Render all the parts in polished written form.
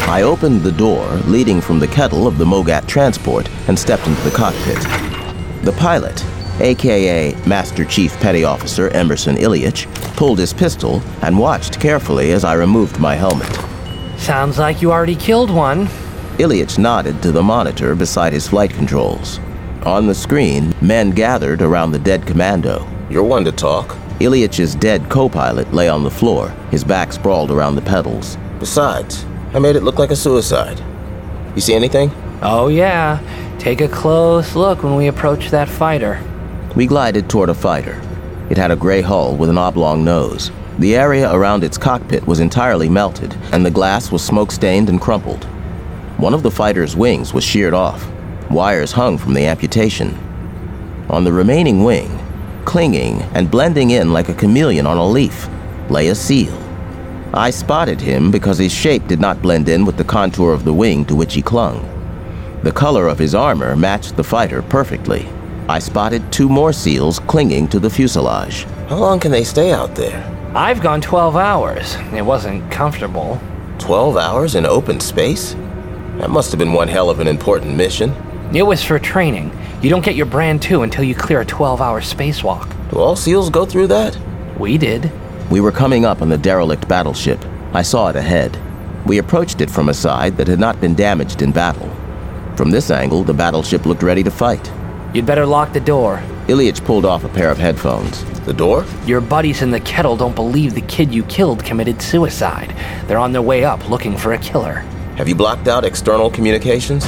I opened the door leading from the kettle of the Mogat transport and stepped into the cockpit. The pilot, a.k.a. Master Chief Petty Officer Emerson Ilyich, pulled his pistol and watched carefully as I removed my helmet. Sounds like you already killed one. Ilyich nodded to the monitor beside his flight controls. On the screen, men gathered around the dead commando. You're one to talk. Ilyich's dead co-pilot lay on the floor, his back sprawled around the pedals. Besides, I made it look like a suicide. You see anything? Oh yeah. Take a close look when we approach that fighter. We glided toward a fighter. It had a gray hull with an oblong nose. The area around its cockpit was entirely melted, and the glass was smoke-stained and crumpled. One of the fighter's wings was sheared off. Wires hung from the amputation. On the remaining wing, clinging and blending in like a chameleon on a leaf, lay a seal. I spotted him because his shape did not blend in with the contour of the wing to which he clung. The color of his armor matched the fighter perfectly. I spotted 2 more seals clinging to the fuselage. How long can they stay out there? I've gone 12 hours. It wasn't comfortable. 12 hours in open space? That must have been one hell of an important mission. It was for training. You don't get your brand 2 until you clear a 12-hour spacewalk. Do all SEALs go through that? We did. We were coming up on the derelict battleship. I saw it ahead. We approached it from a side that had not been damaged in battle. From this angle, the battleship looked ready to fight. You'd better lock the door. Ilyich pulled off a pair of headphones. The door? Your buddies in the kettle don't believe the kid you killed committed suicide. They're on their way up looking for a killer. Have you blocked out external communications?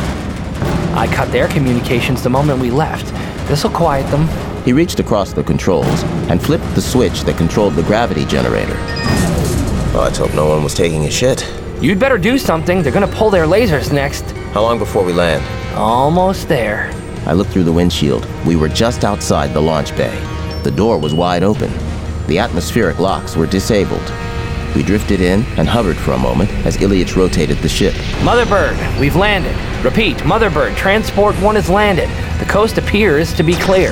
I cut their communications the moment we left. This'll quiet them. He reached across the controls and flipped the switch that controlled the gravity generator. Oh, let's hope no one was taking a shit. You'd better do something. They're gonna pull their lasers next. How long before we land? Almost there. I looked through the windshield. We were just outside the launch bay. The door was wide open. The atmospheric locks were disabled. We drifted in and hovered for a moment as Ilyich rotated the ship. Motherbird, we've landed. Repeat, Motherbird, Transport 1 has landed. The coast appears to be clear.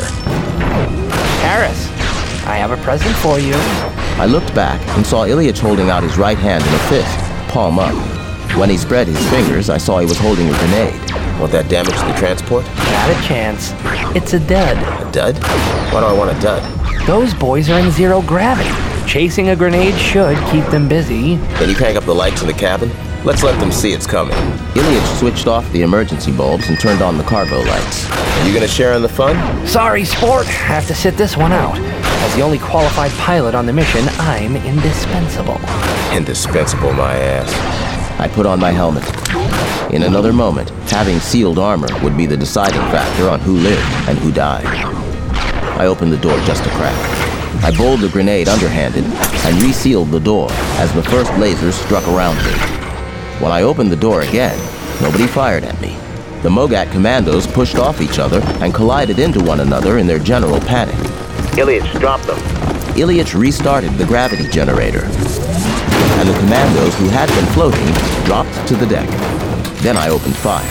Harris, I have a present for you. I looked back and saw Ilyich holding out his right hand in a fist, palm up. When he spread his fingers, I saw he was holding a grenade. Won't that damage the transport? Not a chance. It's a dud. A dud? Why do I want a dud? Those boys are in zero gravity. Chasing a grenade should keep them busy. Can you crank up the lights in the cabin? Let's let them see it's coming. Ilyich switched off the emergency bulbs and turned on the cargo lights. Are you gonna share in the fun? Sorry, sport. Have to sit this one out. As the only qualified pilot on the mission, I'm indispensable. Indispensable, my ass. I put on my helmet. In another moment, having sealed armor would be the deciding factor on who lived and who died. I opened the door just a crack. I bowled the grenade underhanded and resealed the door as the first lasers struck around me. When I opened the door again, nobody fired at me. The Mogat commandos pushed off each other and collided into one another in their general panic. Ilyich, drop them. Ilyich restarted the gravity generator, and the commandos who had been floating dropped to the deck. Then I opened fire.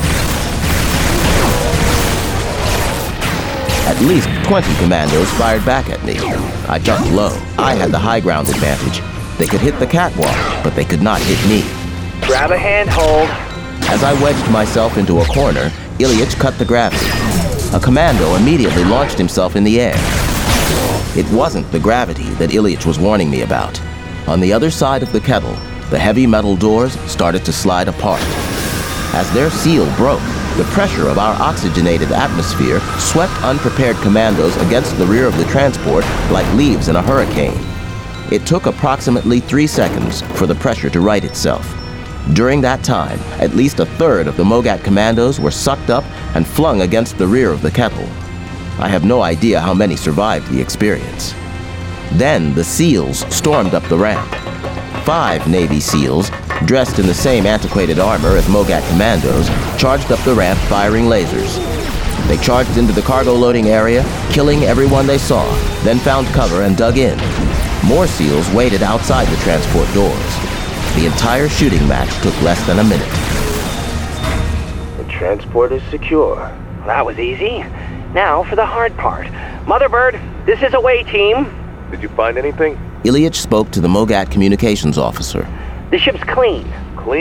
At least 20 commandos fired back at me. I jumped low. I had the high ground advantage. They could hit the catwalk, but they could not hit me. Grab a handhold. As I wedged myself into a corner, Ilyich cut the gravity. A commando immediately launched himself in the air. It wasn't the gravity that Ilyich was warning me about. On the other side of the kettle, the heavy metal doors started to slide apart. As their seal broke, the pressure of our oxygenated atmosphere swept unprepared commandos against the rear of the transport like leaves in a hurricane. It took approximately 3 seconds for the pressure to right itself. During that time, at least a third of the Mogat commandos were sucked up and flung against the rear of the kettle. I have no idea how many survived the experience. Then the SEALs stormed up the ramp. 5 Navy SEALs, dressed in the same antiquated armor as Mogat commandos, charged up the ramp firing lasers. They charged into the cargo loading area, killing everyone they saw, then found cover and dug in. More SEALs waited outside the transport doors. The entire shooting match took less than a minute. The transport is secure. That was easy. Now for the hard part. Motherbird, this is away team. Did you find anything? Ilyich spoke to the Mogat communications officer. The ship's clean. Clean.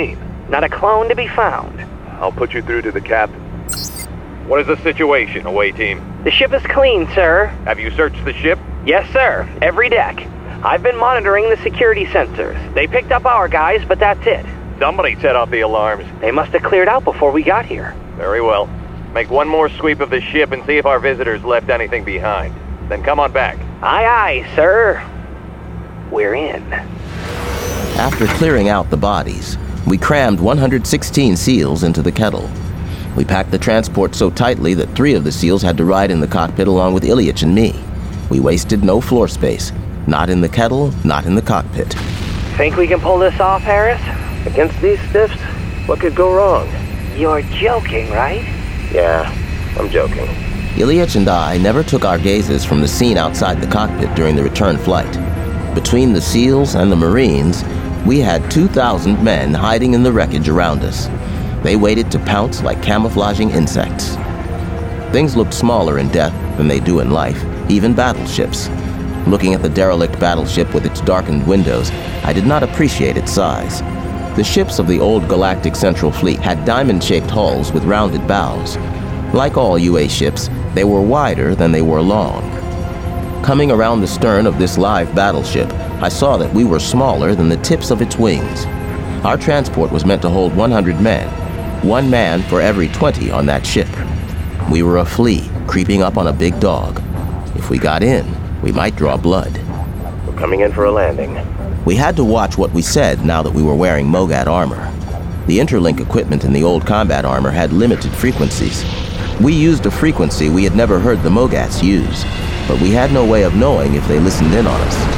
Not a clone to be found. I'll put you through to the captain. What is the situation, away team? The ship is clean, sir. Have you searched the ship? Yes, sir. Every deck. I've been monitoring the security sensors. They picked up our guys, but that's it. Somebody set off the alarms. They must have cleared out before we got here. Very well. Make one more sweep of the ship and see if our visitors left anything behind. Then come on back. Aye, aye, sir. We're in. After clearing out the bodies, we crammed 116 SEALs into the kettle. We packed the transport so tightly that 3 of the SEALs had to ride in the cockpit along with Ilyich and me. We wasted no floor space. Not in the kettle, not in the cockpit. Think we can pull this off, Harris? Against these stiffs, what could go wrong? You're joking, right? Yeah, I'm joking. Ilyich and I never took our gazes from the scene outside the cockpit during the return flight. Between the SEALs and the Marines, we had 2,000 men hiding in the wreckage around us. They waited to pounce like camouflaging insects. Things looked smaller in death than they do in life, even battleships. Looking at the derelict battleship with its darkened windows, I did not appreciate its size. The ships of the old Galactic Central Fleet had diamond-shaped hulls with rounded bows. Like all UA ships, they were wider than they were long. Coming around the stern of this live battleship, I saw that we were smaller than the tips of its wings. Our transport was meant to hold 100 men, 1 man for every 20 on that ship. We were a flea creeping up on a big dog. If we got in, we might draw blood. We're coming in for a landing. We had to watch what we said now that we were wearing Mogat armor. The interlink equipment in the old combat armor had limited frequencies. We used a frequency we had never heard the Mogats use, but we had no way of knowing if they listened in on us.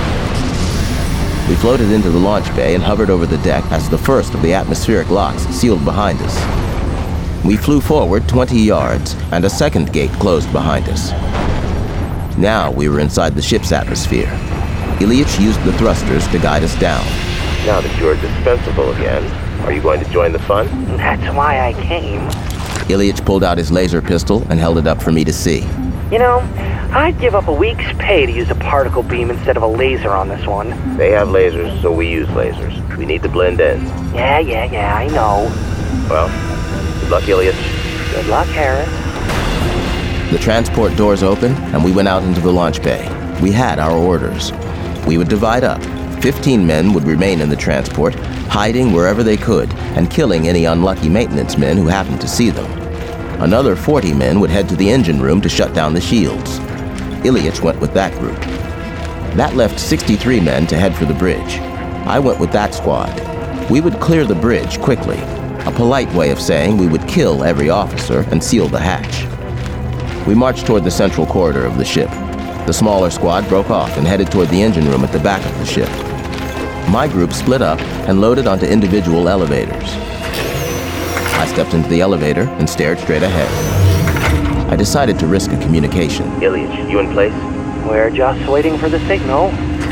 We floated into the launch bay and hovered over the deck as the first of the atmospheric locks sealed behind us. We flew forward 20 yards, and a second gate closed behind us. Now we were inside the ship's atmosphere. Ilyich used the thrusters to guide us down. Now that you're dispensable again, are you going to join the fun? That's why I came. Ilyich pulled out his laser pistol and held it up for me to see. You know, I'd give up a week's pay to use a particle beam instead of a laser on this one. They have lasers, so we use lasers. We need to blend in. Yeah, I know. Well, good luck, Ilyich. Good luck, Harris. The transport doors opened, and we went out into the launch bay. We had our orders. We would divide up. 15 men would remain in the transport, hiding wherever they could, and killing any unlucky maintenance men who happened to see them. Another 40 men would head to the engine room to shut down the shields. Ilyich went with that group. That left 63 men to head for the bridge. I went with that squad. We would clear the bridge quickly, a polite way of saying we would kill every officer and seal the hatch. We marched toward the central corridor of the ship. The smaller squad broke off and headed toward the engine room at the back of the ship. My group split up and loaded onto individual elevators. I stepped into the elevator and stared straight ahead. I decided to risk a communication. Ilyich, you in place? We're just waiting for the signal.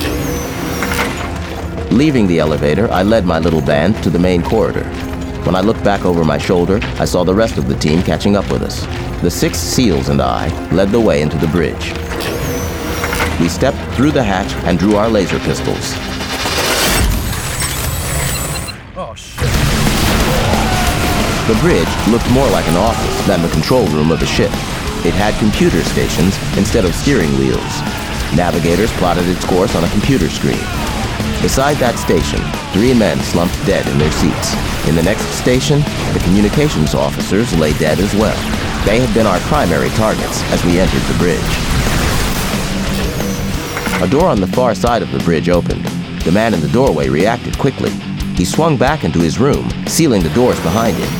Leaving the elevator, I led my little band to the main corridor. When I looked back over my shoulder, I saw the rest of the team catching up with us. The 6 SEALs and I led the way into the bridge. We stepped through the hatch and drew our laser pistols. Oh, shit. The bridge looked more like an office than the control room of a ship. It had computer stations instead of steering wheels. Navigators plotted its course on a computer screen. Beside that station, 3 men slumped dead in their seats. In the next station, the communications officers lay dead as well. They had been our primary targets as we entered the bridge. A door on the far side of the bridge opened. The man in the doorway reacted quickly. He swung back into his room, sealing the doors behind him.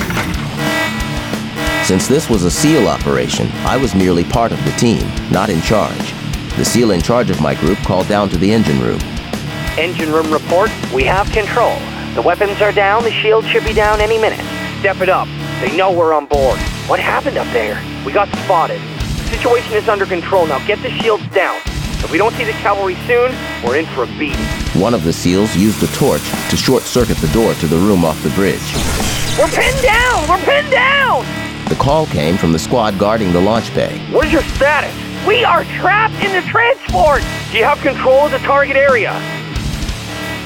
Since this was a SEAL operation, I was merely part of the team, not in charge. The SEAL in charge of my group called down to the engine room. Engine room report. We have control. The weapons are down. The shield should be down any minute. Step it up. They know we're on board. What happened up there? We got spotted. The situation is under control now. Get the shields down. If we don't see the cavalry soon, we're in for a beating. One of the SEALs used a torch to short-circuit the door to the room off the bridge. We're pinned down! We're pinned down! The call came from the squad guarding the launch bay. What is your status? We are trapped in the transport! Do you have control of the target area?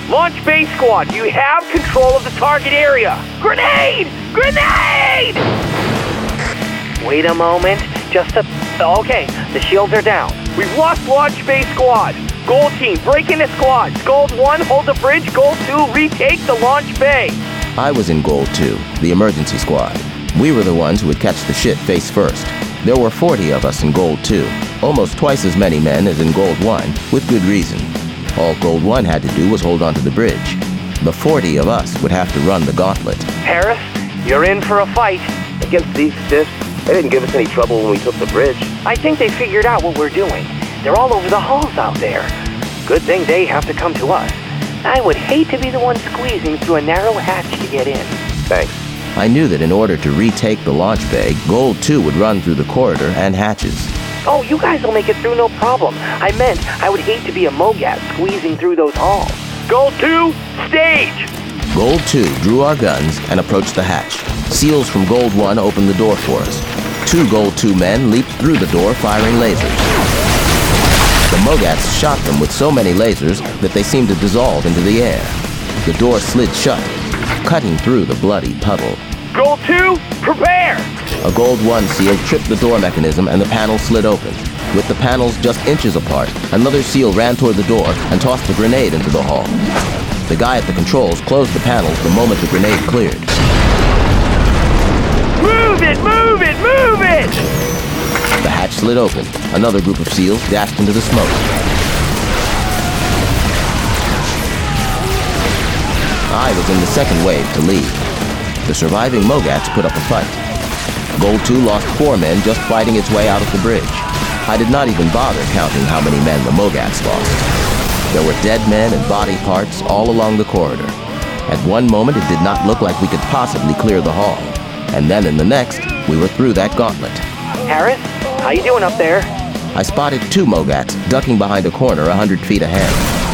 Launch Bay Squad, you have control of the target area. Grenade! Grenade! Wait a moment. Okay, the shields are down. We've lost Launch Bay Squad. Gold Team, break into squads. Gold 1, hold the bridge. Gold 2, retake the Launch Bay. I was in Gold 2, the emergency squad. We were the ones who would catch the shit face first. There were 40 of us in Gold 2, almost twice as many men as in Gold 1, with good reason. All Gold 1 had to do was hold onto the bridge. The 40 of us would have to run the gauntlet. Harris, you're in for a fight. Against these stiffs, they didn't give us any trouble when we took the bridge. I think they figured out what we're doing. They're all over the halls out there. Good thing they have to come to us. I would hate to be the one squeezing through a narrow hatch to get in. Thanks. I knew that in order to retake the launch bay, Gold 2 would run through the corridor and hatches. Oh, you guys will make it through no problem. I meant I would hate to be a Mogat squeezing through those halls. Gold 2, stage! Gold 2 drew our guns and approached the hatch. SEALs from Gold 1 opened the door for us. 2 Gold 2 men leaped through the door firing lasers. The Mogats shot them with so many lasers that they seemed to dissolve into the air. The door slid shut, cutting through the bloody puddle. Gold 2, prepare! A Gold 1 SEAL tripped the door mechanism and the panel slid open. With the panels just inches apart, another SEAL ran toward the door and tossed a grenade into the hall. The guy at the controls closed the panels the moment the grenade cleared. Move it, move it, move it! The hatch slid open. Another group of SEALs dashed into the smoke. I was in the second wave to lead. The surviving Mogats put up a fight. Gold 2 lost 4 men just fighting its way out of the bridge. I did not even bother counting how many men the Mogats lost. There were dead men and body parts all along the corridor. At one moment, it did not look like we could possibly clear the hall. And then in the next, we were through that gauntlet. Harris, how you doing up there? I spotted 2 Mogats ducking behind a corner 100 feet ahead.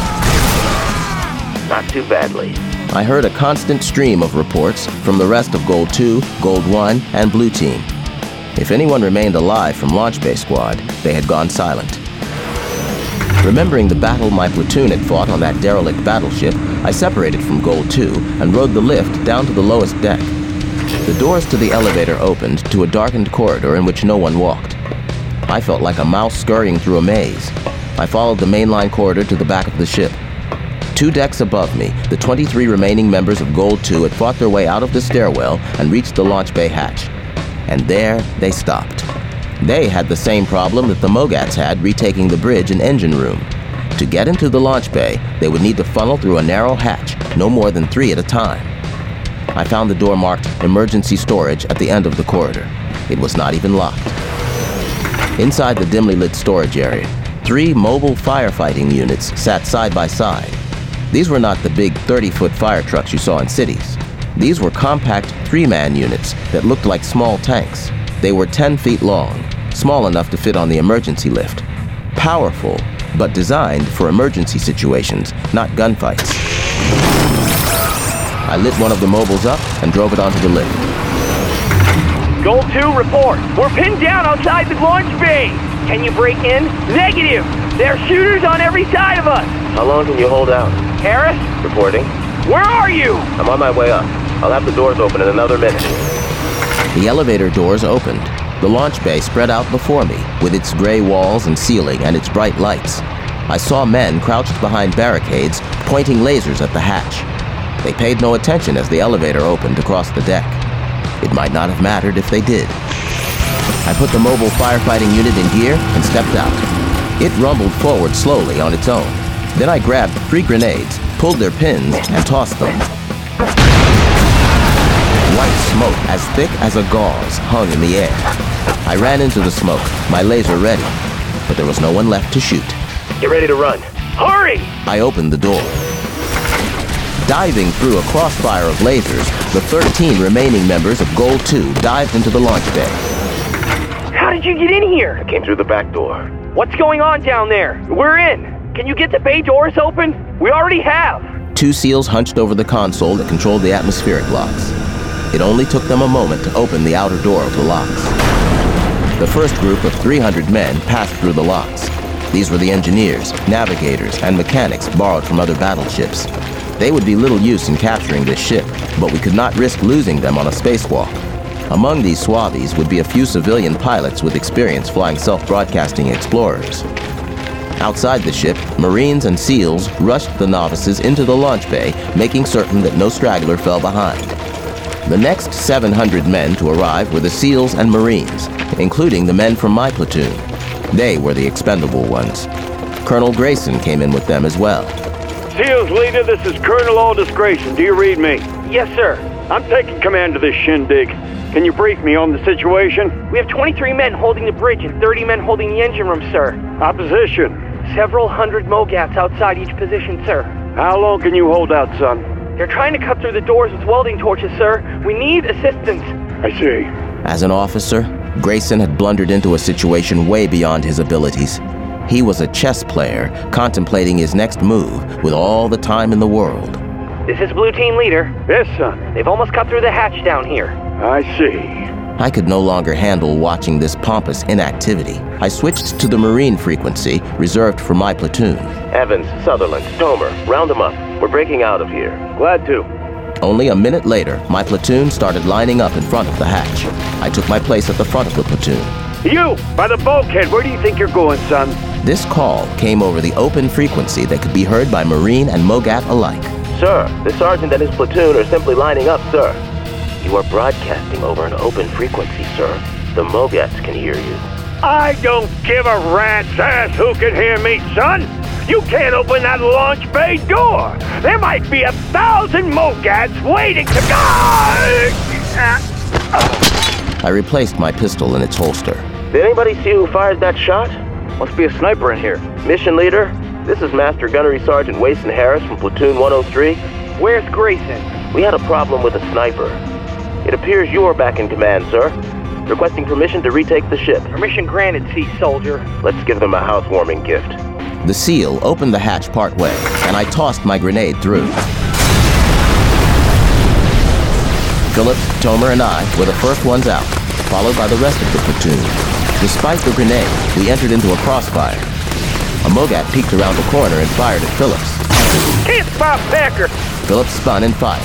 Not too badly. I heard a constant stream of reports from the rest of Gold 2, Gold 1, and Blue Team. If anyone remained alive from Launch Bay Squad, they had gone silent. Remembering the battle my platoon had fought on that derelict battleship, I separated from Gold 2 and rode the lift down to the lowest deck. The doors to the elevator opened to a darkened corridor in which no one walked. I felt like a mouse scurrying through a maze. I followed the mainline corridor to the back of the ship. 2 decks above me, the 23 remaining members of Gold 2 had fought their way out of the stairwell and reached the launch bay hatch. And there they stopped. They had the same problem that the Mogats had retaking the bridge and engine room. To get into the launch bay, they would need to funnel through a narrow hatch, no more than 3 at a time. I found the door marked Emergency Storage at the end of the corridor. It was not even locked. Inside the dimly lit storage area, 3 mobile firefighting units sat side by side. These were not the big 30-foot fire trucks you saw in cities. These were compact 3-man units that looked like small tanks. They were 10 feet long, small enough to fit on the emergency lift. Powerful, but designed for emergency situations, not gunfights. I lit one of the mobiles up and drove it onto the lift. Gold 2, report. We're pinned down outside the launch bay. Can you break in? Negative. There are shooters on every side of us. How long can you hold out? Harris? Reporting. Where are you? I'm on my way up. I'll have the doors open in another minute. The elevator doors opened. The launch bay spread out before me, with its gray walls and ceiling and its bright lights. I saw men crouched behind barricades, pointing lasers at the hatch. They paid no attention as the elevator opened across the deck. It might not have mattered if they did. I put the mobile firefighting unit in gear and stepped out. It rumbled forward slowly on its own. Then I grabbed 3 grenades, pulled their pins, and tossed them. White smoke as thick as a gauze hung in the air. I ran into the smoke, my laser ready, but there was no one left to shoot. Get ready to run. Hurry! I opened the door. Diving through a crossfire of lasers, the 13 remaining members of Gold 2 dived into the launch bay. How did you get in here? Came through the back door. What's going on down there? We're in. Can you get the bay doors open? We already have. 2 SEALs hunched over the console that controlled the atmospheric locks. It only took them a moment to open the outer door of the locks. The first group of 300 men passed through the locks. These were the engineers, navigators, and mechanics borrowed from other battleships. They would be little use in capturing this ship, but we could not risk losing them on a spacewalk. Among these Swabies would be a few civilian pilots with experience flying self-broadcasting explorers. Outside the ship, Marines and SEALs rushed the novices into the launch bay, making certain that no straggler fell behind. The next 700 men to arrive were the SEALs and Marines, including the men from my platoon. They were the expendable ones. Colonel Grayson came in with them as well. SEALs leader, this is Colonel Aldous Grayson. Do you read me? Yes, sir. I'm taking command of this shindig. Can you brief me on the situation? We have 23 men holding the bridge and 30 men holding the engine room, sir. Opposition? Several hundred Mogats outside each position, sir. How long can you hold out, son? They're trying to cut through the doors with welding torches, sir. We need assistance. I see. As an officer, Grayson had blundered into a situation way beyond his abilities. He was a chess player, contemplating his next move with all the time in the world. This is Blue Team Leader. Yes, son. They've almost cut through the hatch down here. I see. I could no longer handle watching this pompous inactivity. I switched to the Marine frequency, reserved for my platoon. Evans, Sutherland, Tomer, round them up. We're breaking out of here. Glad to. Only a minute later, my platoon started lining up in front of the hatch. I took my place at the front of the platoon. You! By the bulkhead, where do you think you're going, son? This call came over the open frequency that could be heard by Marine and Mogat alike. Sir, the sergeant and his platoon are simply lining up, sir. You are broadcasting over an open frequency, sir. The Mogats can hear you. I don't give a rat's ass who can hear me, son. You can't open that launch bay door. There might be 1,000 Mogats waiting to go. I replaced my pistol in its holster. Did anybody see who fired that shot? Must be a sniper in here. Mission leader, this is Master Gunnery Sergeant Wason Harris from Platoon 103. Where's Grayson? We had a problem with a sniper. It appears you are back in command, sir. Requesting permission to retake the ship. Permission granted, Sea Soldier. Let's give them a housewarming gift. The SEAL opened the hatch partway, and I tossed my grenade through. Phillips, Tomer, and I were the first ones out, followed by the rest of the platoon. Despite the grenade, we entered into a crossfire. A Mogat peeked around the corner and fired at Phillips. Kiss my pecker! Phillips spun and fired.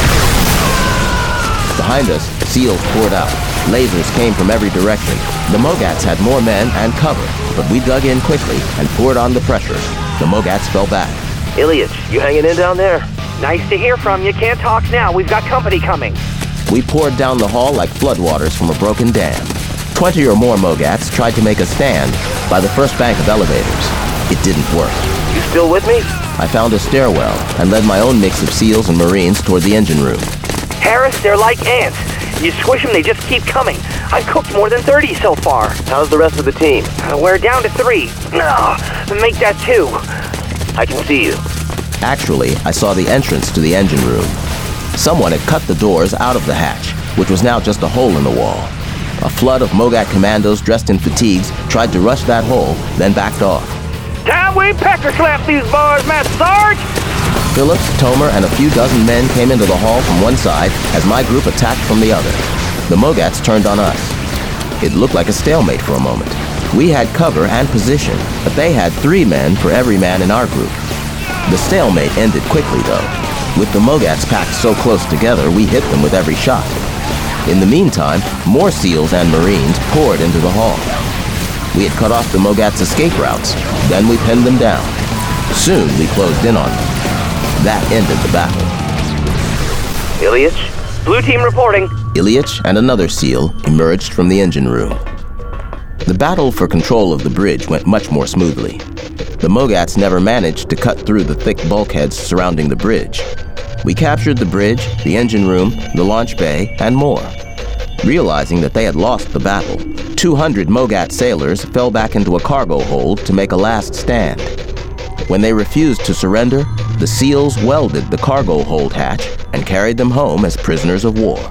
Behind us, SEALs poured out. Lasers came from every direction. The Mogats had more men and cover, but we dug in quickly and poured on the pressure. The Mogats fell back. Ilyich, you hanging in down there? Nice to hear from you. Can't talk now. We've got company coming. We poured down the hall like floodwaters from a broken dam. 20 or more Mogats tried to make a stand by the first bank of elevators. It didn't work. You still with me? I found a stairwell and led my own mix of SEALs and Marines toward the engine room. Harris, they're like ants. You squish them, they just keep coming. I've cooked more than 30 so far. How's the rest of the team? We're down to 3. Make that 2. I can see you. Actually, I saw the entrance to the engine room. Someone had cut the doors out of the hatch, which was now just a hole in the wall. A flood of Mogat commandos dressed in fatigues tried to rush that hole, then backed off. Time we pecker slap these boys, Master Sarge! Phillips, Tomer, and a few dozen men came into the hall from one side as my group attacked from the other. The Mogats turned on us. It looked like a stalemate for a moment. We had cover and position, but they had 3 men for every man in our group. The stalemate ended quickly, though. With the Mogats packed so close together, we hit them with every shot. In the meantime, more SEALs and Marines poured into the hall. We had cut off the Mogats' escape routes. Then we pinned them down. Soon, we closed in on them. That ended the battle. Ilyich? Blue team reporting. Ilyich and another SEAL emerged from the engine room. The battle for control of the bridge went much more smoothly. The Mogats never managed to cut through the thick bulkheads surrounding the bridge. We captured the bridge, the engine room, the launch bay, and more. Realizing that they had lost the battle, 200 Mogat sailors fell back into a cargo hold to make a last stand. When they refused to surrender, the SEALs welded the cargo hold hatch and carried them home as prisoners of war.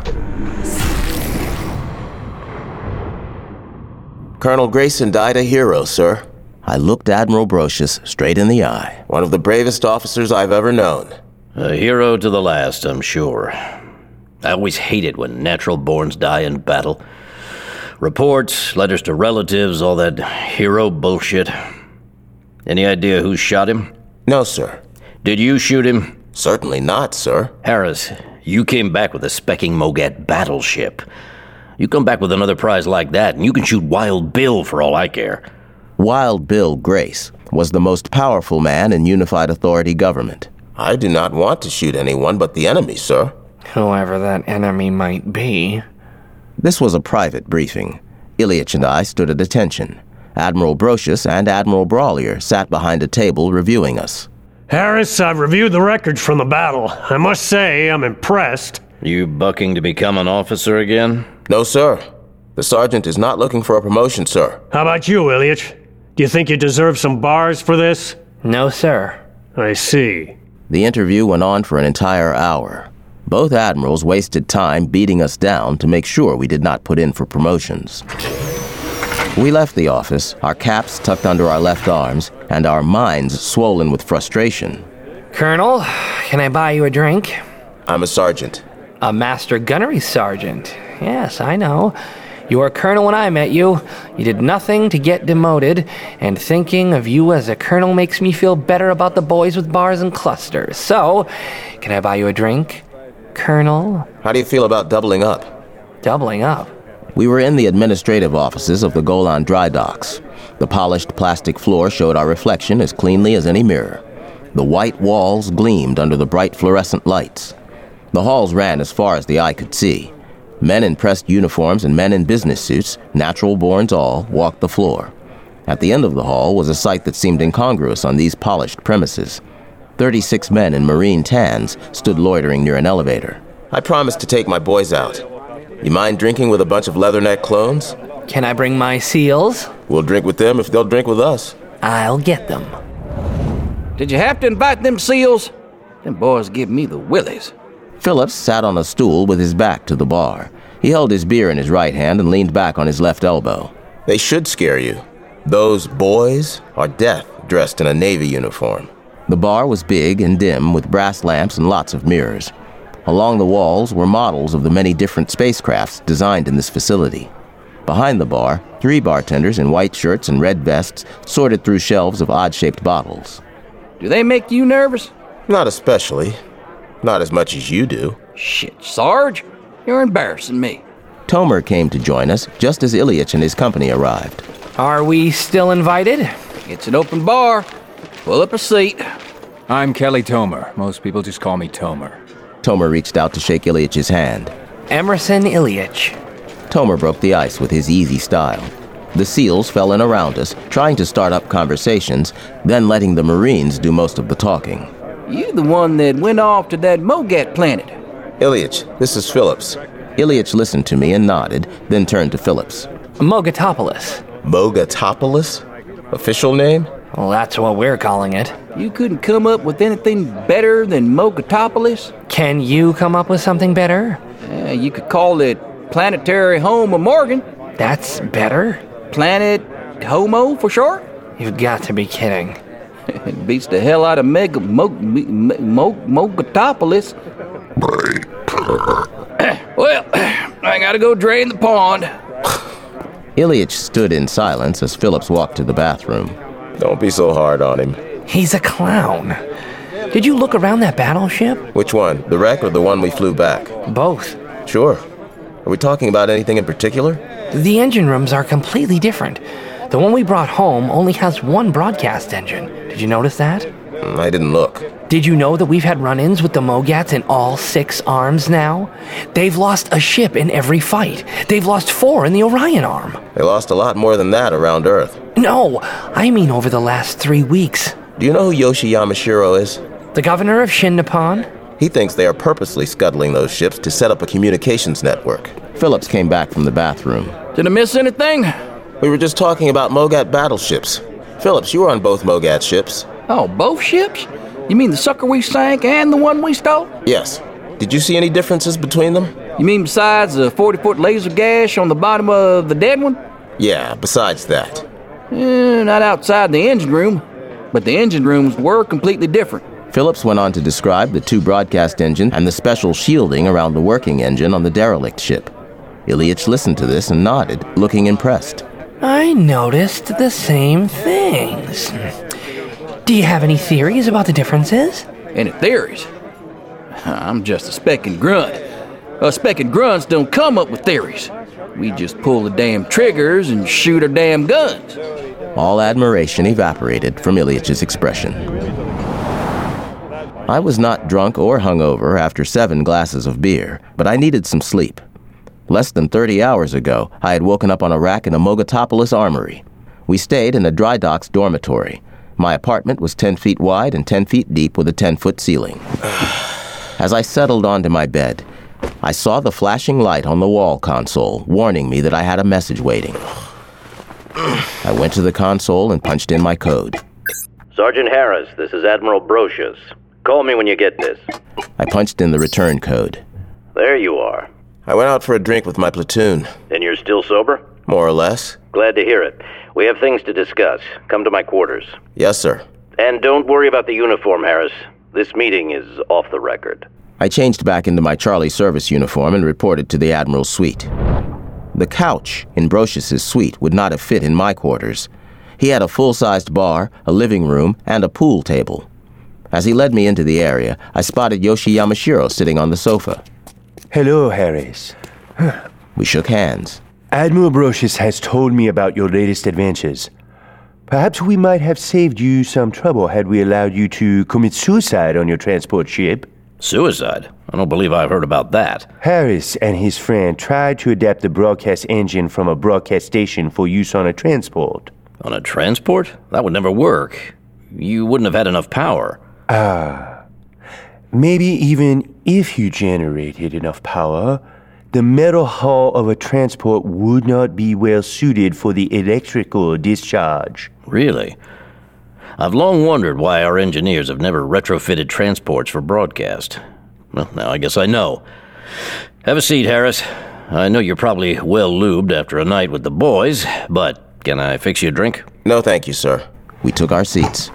Colonel Grayson died a hero, sir. I looked Admiral Brocious straight in the eye. One of the bravest officers I've ever known. A hero to the last, I'm sure. I always hate it when natural-borns die in battle. Reports, letters to relatives, all that hero bullshit. Any idea who shot him? No, sir. Did you shoot him? Certainly not, sir. Harris, you came back with a specking Mogat battleship. You come back with another prize like that, and you can shoot Wild Bill for all I care. Wild Bill Grace was the most powerful man in Unified Authority government. I do not want to shoot anyone but the enemy, sir. Whoever that enemy might be. This was a private briefing. Ilyich and I stood at attention. Admiral Brocious and Admiral Brawlier sat behind a table reviewing us. Harris, I've reviewed the records from the battle. I must say, I'm impressed. You bucking to become an officer again? No, sir. The sergeant is not looking for a promotion, sir. How about you, Ilyich? Do you think you deserve some bars for this? No, sir. I see. The interview went on for an entire hour. Both admirals wasted time beating us down to make sure we did not put in for promotions. We left the office, our caps tucked under our left arms, and our minds swollen with frustration. Colonel, can I buy you a drink? I'm a sergeant. A master gunnery sergeant. Yes, I know. You were a colonel when I met you. You did nothing to get demoted, and thinking of you as a colonel makes me feel better about the boys with bars and clusters. So, can I buy you a drink, Colonel? How do you feel about doubling up? Doubling up? We were in the administrative offices of the Golan dry docks. The polished plastic floor showed our reflection as cleanly as any mirror. The white walls gleamed under the bright fluorescent lights. The halls ran as far as the eye could see. Men in pressed uniforms and men in business suits, natural-borns all, walked the floor. At the end of the hall was a sight that seemed incongruous on these polished premises. 36 men in marine tans stood loitering near an elevator. I promised to take my boys out. You mind drinking with a bunch of leatherneck clones? Can I bring my seals? We'll drink with them if they'll drink with us. I'll get them. Did you have to invite them seals? Them boys give me the willies. Phillips sat on a stool with his back to the bar. He held his beer in his right hand and leaned back on his left elbow. They should scare you. Those boys are death dressed in a Navy uniform. The bar was big and dim with brass lamps and lots of mirrors. Along the walls were models of the many different spacecrafts designed in this facility. Behind the bar, 3 bartenders in white shirts and red vests sorted through shelves of odd-shaped bottles. Do they make you nervous? Not especially. Not as much as you do. Shit, Sarge. You're embarrassing me. Tomer came to join us just as Ilyich and his company arrived. Are we still invited? It's an open bar. Pull up a seat. I'm Kelly Tomer. Most people just call me Tomer. Tomer reached out to shake Ilyich's hand. Emerson Ilyich. Tomer broke the ice with his easy style. The SEALs fell in around us, trying to start up conversations, then letting the Marines do most of the talking. You the one that went off to that Mogat planet. Ilyich, this is Phillips. Ilyich listened to me and nodded, then turned to Phillips. Mogatopolis. Mogatopolis? Official name? Well, that's what we're calling it. You couldn't come up with anything better than Mogatopolis? Can you come up with something better? You could call it Planetary Home of Morgan. That's better? Planet Homo for short? You've got to be kidding. It beats the hell out of Mogatopolis. Well, I gotta go drain the pond. Ilyich stood in silence as Phillips walked to the bathroom. Don't be so hard on him. He's a clown. Did you look around that battleship? Which one? The wreck or the one we flew back? Both. Sure. Are we talking about anything in particular? The engine rooms are completely different. The one we brought home only has one broadcast engine. Did you notice that? I didn't look. Did you know that we've had run-ins with the Mogats in all 6 arms now? They've lost a ship in every fight. They've lost 4 in the Orion arm. They lost a lot more than that around Earth. No, I mean over the last 3 weeks. Do you know who Yoshi Yamashiro is? The governor of Shin Nippon? He thinks they are purposely scuttling those ships to set up a communications network. Phillips came back from the bathroom. Did I miss anything? We were just talking about Mogat battleships. Phillips, you were on both Mogat ships. Oh, both ships? You mean the sucker we sank and the one we stole? Yes. Did you see any differences between them? You mean besides the 40-foot laser gash on the bottom of the dead one? Yeah, besides that. Not outside the engine room, but the engine rooms were completely different. Phillips went on to describe the 2 broadcast engines and the special shielding around the working engine on the derelict ship. Ilyich listened to this and nodded, looking impressed. I noticed the same things. Do you have any theories about the differences? Any theories? I'm just a specking grunt. Us specking grunts don't come up with theories. We just pull the damn triggers and shoot our damn guns. All admiration evaporated from Ilyich's expression. I was not drunk or hungover after 7 glasses of beer, but I needed some sleep. Less than 30 hours ago, I had woken up on a rack in a Mogatopolis armory. We stayed in a dry docks dormitory. My apartment was 10 feet wide and 10 feet deep with a 10-foot ceiling. As I settled onto my bed, I saw the flashing light on the wall console, warning me that I had a message waiting. I went to the console and punched in my code. Sergeant Harris, this is Admiral Brocious. Call me when you get this. I punched in the return code. There you are. I went out for a drink with my platoon. And you're still sober? More or less. Glad to hear it. We have things to discuss. Come to my quarters. Yes, sir. And don't worry about the uniform, Harris. This meeting is off the record. I changed back into my Charlie service uniform and reported to the Admiral's suite. The couch in Brocious's suite would not have fit in my quarters. He had a full-sized bar, a living room, and a pool table. As he led me into the area, I spotted Yoshi Yamashiro sitting on the sofa. Hello, Harris. We shook hands. Admiral Brocious has told me about your latest adventures. Perhaps we might have saved you some trouble had we allowed you to commit suicide on your transport ship. Suicide? I don't believe I've heard about that. Harris and his friend tried to adapt the broadcast engine from a broadcast station for use on a transport. On a transport? That would never work. You wouldn't have had enough power. Maybe even if you generated enough power, the metal hull of a transport would not be well suited for the electrical discharge. Really? I've long wondered why our engineers have never retrofitted transports for broadcast. Well, now I guess I know. Have a seat, Harris. I know you're probably well lubed after a night with the boys, but can I fix you a drink? No, thank you, sir. We took our seats.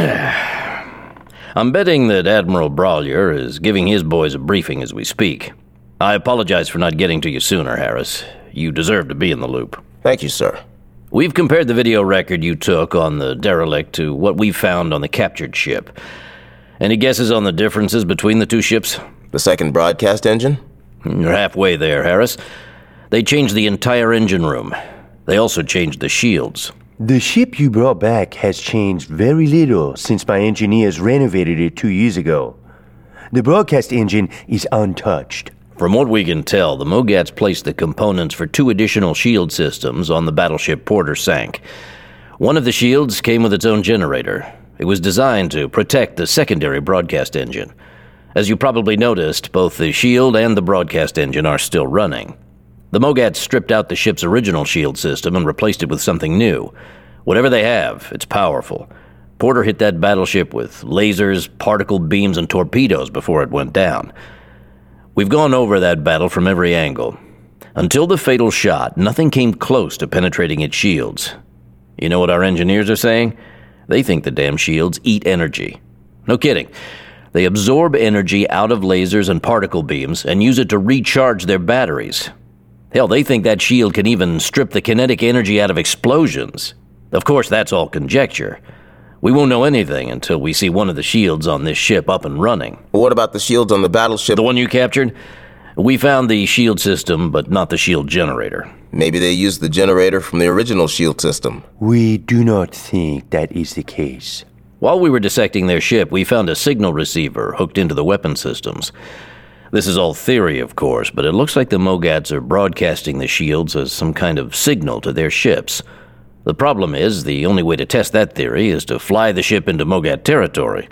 I'm betting that Admiral Brawlier is giving his boys a briefing as we speak. I apologize for not getting to you sooner, Harris. You deserve to be in the loop. Thank you, sir. We've compared the video record you took on the derelict to what we found on the captured ship. Any guesses on the differences between the two ships? The second broadcast engine? You're halfway there, Harris. They changed the entire engine room. They also changed the shields. The ship you brought back has changed very little since my engineers renovated it 2 years ago. The broadcast engine is untouched. From what we can tell, the Mogats placed the components for 2 additional shield systems on the battleship Porter sank. One of the shields came with its own generator. It was designed to protect the secondary broadcast engine. As you probably noticed, both the shield and the broadcast engine are still running. The Mogats stripped out the ship's original shield system and replaced it with something new. Whatever they have, it's powerful. Porter hit that battleship with lasers, particle beams, and torpedoes before it went down. We've gone over that battle from every angle. Until the fatal shot, nothing came close to penetrating its shields. You know what our engineers are saying? They think the damn shields eat energy. No kidding. They absorb energy out of lasers and particle beams and use it to recharge their batteries. Hell, they think that shield can even strip the kinetic energy out of explosions. Of course, that's all conjecture. We won't know anything until we see one of the shields on this ship up and running. What about the shields on the battleship? The one you captured? We found the shield system, but not the shield generator. Maybe they used the generator from the original shield system. We do not think that is the case. While we were dissecting their ship, we found a signal receiver hooked into the weapon systems. This is all theory, of course, but it looks like the Mogats are broadcasting the shields as some kind of signal to their ships. The problem is, the only way to test that theory is to fly the ship into Mogat territory.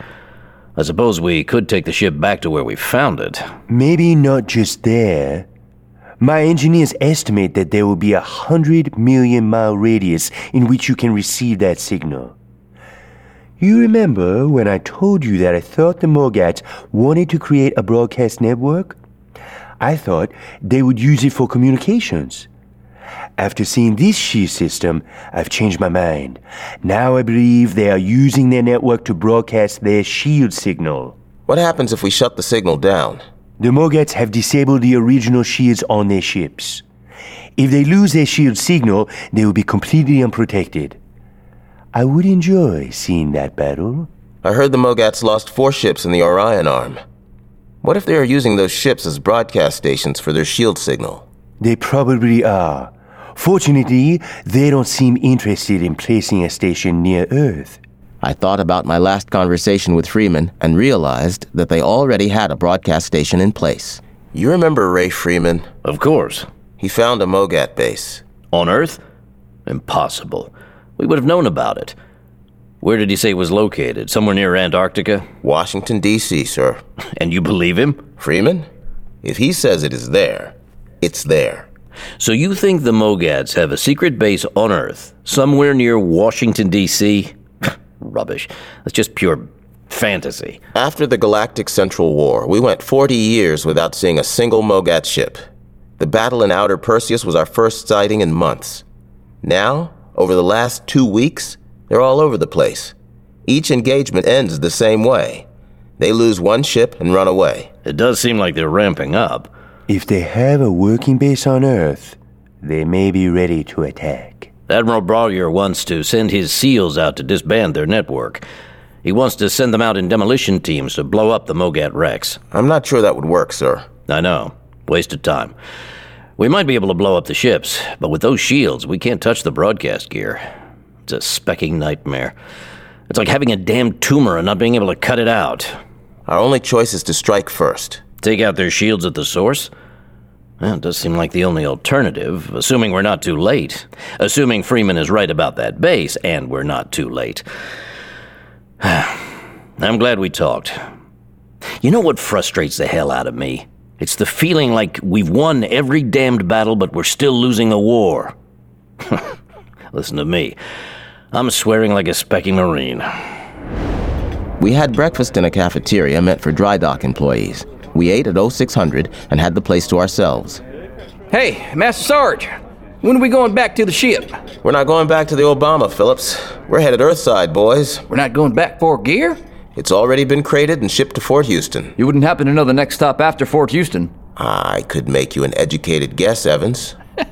I suppose we could take the ship back to where we found it. Maybe not just there. My engineers estimate that there will be 100 million mile radius in which you can receive that signal. You remember when I told you that I thought the Mogats wanted to create a broadcast network? I thought they would use it for communications. After seeing this shield system, I've changed my mind. Now I believe they are using their network to broadcast their shield signal. What happens if we shut the signal down? The Mogats have disabled the original shields on their ships. If they lose their shield signal, they will be completely unprotected. I would enjoy seeing that battle. I heard the Mogats lost 4 ships in the Orion arm. What if they are using those ships as broadcast stations for their shield signal? They probably are. Fortunately, they don't seem interested in placing a station near Earth. I thought about my last conversation with Freeman and realized that they already had a broadcast station in place. You remember Ray Freeman? Of course. He found a Mogat base. On Earth? Impossible. We would have known about it. Where did he say it was located? Somewhere near Antarctica? Washington, D.C., sir. And you believe him? Freeman? If he says it is there, it's there. So you think the Mogads have a secret base on Earth, somewhere near Washington, D.C.? Rubbish. That's just pure fantasy. After the Galactic Central War, we went 40 years without seeing a single Mogat ship. The battle in Outer Perseus was our first sighting in months. Now, over the last 2 weeks, they're all over the place. Each engagement ends the same way. They lose one ship and run away. It does seem like they're ramping up. If they have a working base on Earth, they may be ready to attack. Admiral Brawyer wants to send his SEALs out to disband their network. He wants to send them out in demolition teams to blow up the Mogat wrecks. I'm not sure that would work, sir. I know. Waste of time. We might be able to blow up the ships, but with those shields, we can't touch the broadcast gear. It's a specking nightmare. It's like having a damn tumor and not being able to cut it out. Our only choice is to strike first. Take out their shields at the source? Well, it does seem like the only alternative, assuming we're not too late. Assuming Freeman is right about that base, and we're not too late. I'm glad we talked. You know what frustrates the hell out of me? It's the feeling like we've won every damned battle, but we're still losing the war. Listen to me. I'm swearing like a specking Marine. We had breakfast in a cafeteria meant for dry dock employees. We ate at 0600 and had the place to ourselves. Hey, Master Sarge, when are we going back to the ship? We're not going back to the Obama, Phillips. We're headed Earthside, boys. We're not going back for gear? It's already been crated and shipped to Fort Houston. You wouldn't happen to know the next stop after Fort Houston? I could make you an educated guess, Evans.